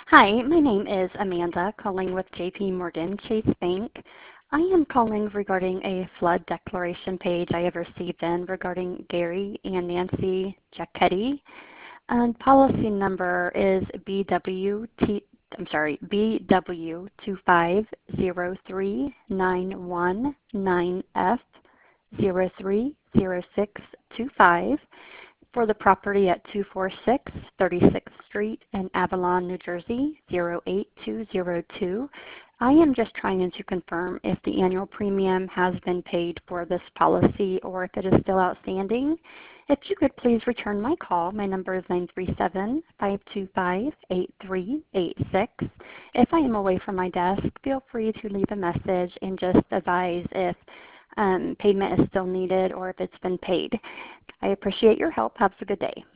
Hi, my name is Amanda, calling with JP Morgan Chase Bank. I am calling regarding a flood declaration page I have received in regarding Gary and Nancy Giacchetti. And policy number is BW2503919F030625 for the property at 246 36th Street in Avalon, New Jersey, 08202. I am just trying to confirm if the annual premium has been paid for this policy or if it is still outstanding. If you could please return my call. My number is 937-525-8386. If I am away from my desk, feel free to leave a message and just advise if payment is still needed or if it's been paid. I appreciate your help. Have a good day.